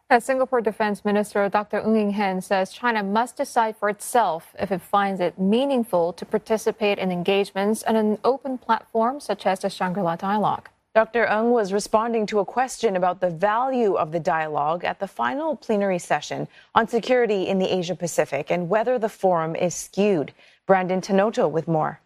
As Singapore Defense Minister Dr. Ng Eng Hen says China must decide for itself if it finds it meaningful to participate in engagements on an open platform such as the Shangri-La Dialogue. Dr. Ng was responding to a question about the value of the dialogue at the final plenary session on security in the Asia-Pacific and whether the forum is skewed. Brandon Tenoto with more.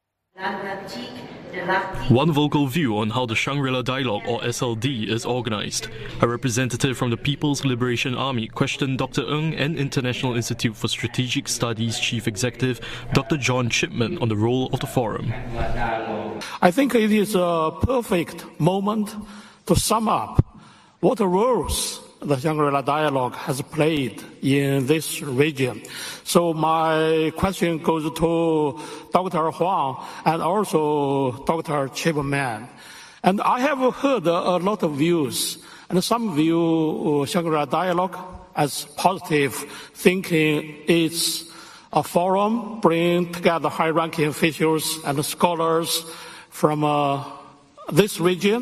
One vocal view on how the Shangri-La Dialogue, or SLD, is organized. A representative from the People's Liberation Army questioned Dr. Ng and International Institute for Strategic Studies Chief Executive Dr. John Chipman on the role of the forum. I think it is a perfect moment to sum up what roles the Shangri-La Dialogue has played in this region. So my question goes to Dr. Huang and also Dr. Chipman. And I have heard a lot of views, and some view Shangri-La Dialogue as positive, thinking it's a forum bringing together high-ranking officials and scholars from this region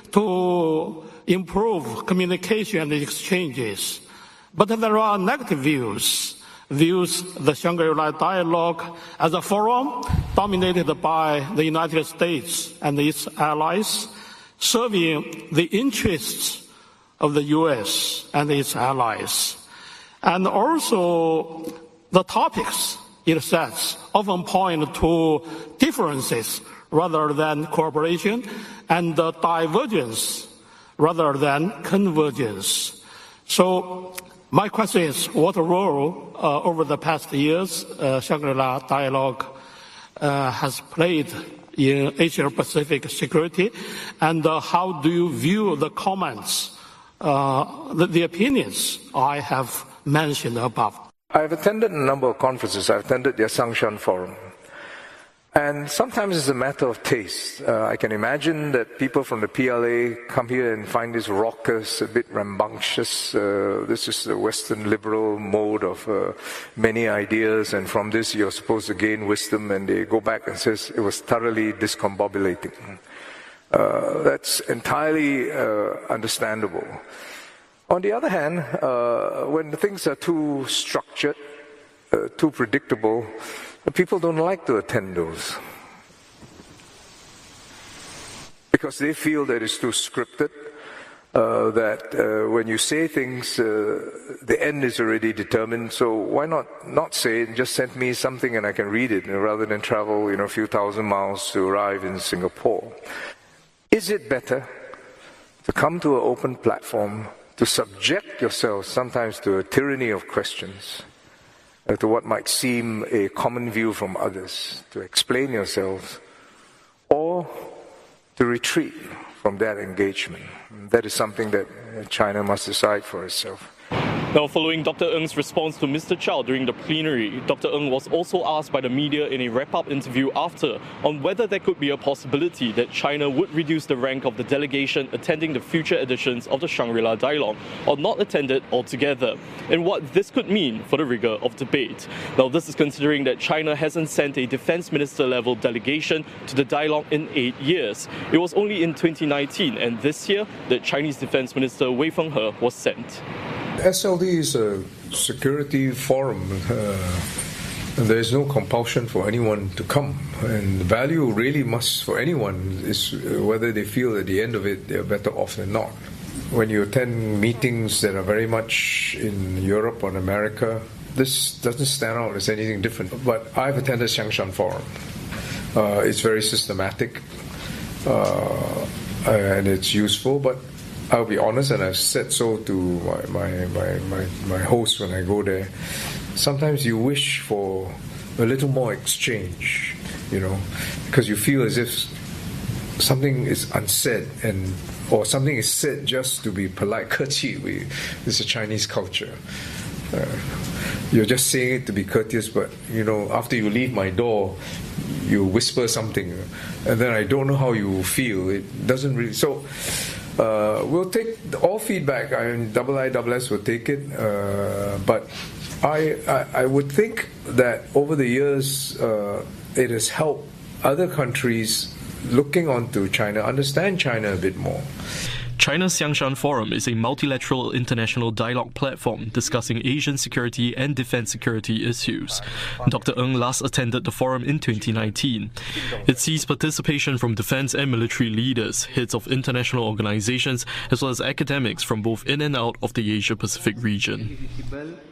to improve communication and exchanges. But there are negative views the Shangri-La Dialogue as a forum dominated by the United States and its allies, serving the interests of the U.S. and its allies. And also the topics it sets often point to differences rather than cooperation, and the divergence rather than convergence. So my question is, what role over the past years Shangri-La Dialogue has played in Asia-Pacific security, and how do you view the comments, the opinions I have mentioned above? I've attended a number of conferences. I've attended the Sangshan Forum. And sometimes it's a matter of taste. I can imagine that people from the PLA come here and find this raucous, a bit rambunctious. This is the Western liberal mode of many ideas, and from this you're supposed to gain wisdom, and they go back and says it was thoroughly discombobulating. That's entirely understandable. On the other hand, when things are too structured, too predictable, people don't like to attend those because they feel that it's too scripted, that when you say things, the end is already determined. So why not say it, just send me something and I can read it, rather than travel a few thousand miles to arrive in Singapore. Is it better to come to an open platform, to subject yourself sometimes to a tyranny of questions, to what might seem a common view from others, to explain yourselves, or to retreat from that engagement? That is something that China must decide for itself. Now, following Dr. Ng's response to Mr. Chow during the plenary, Dr. Ng was also asked by the media in a wrap-up interview after on whether there could be a possibility that China would reduce the rank of the delegation attending the future editions of the Shangri-La Dialogue, or not attend it altogether, and what this could mean for the rigor of debate. Now, this is considering that China hasn't sent a defense minister-level delegation to the dialogue in 8 years. It was only in 2019 and this year that Chinese Defense Minister Wei Fenghe was sent. SLD is a security forum, and there is no compulsion for anyone to come. And the value really must, for anyone, is whether they feel at the end of it they're better off than not. When you attend meetings that are very much in Europe or in America, this doesn't stand out as anything different. But I've attended Sangshan Forum. It's very systematic, and it's useful, but I'll be honest, and I've said so to my host when I go there. Sometimes you wish for a little more exchange, because you feel as if something is unsaid, or something is said just to be polite. 客气, it's a Chinese culture. You're just saying it to be courteous, but after you leave my door, you whisper something, and then I don't know how you feel. It doesn't really. So. We'll take all feedback. IISS will take it, but I would think that over the years it has helped other countries looking onto China understand China a bit more. China's Xiangshan Forum is a multilateral international dialogue platform discussing Asian security and defense security issues. Dr. Ng last attended the forum in 2019. It sees participation from defense and military leaders, heads of international organizations, as well as academics from both in and out of the Asia-Pacific region.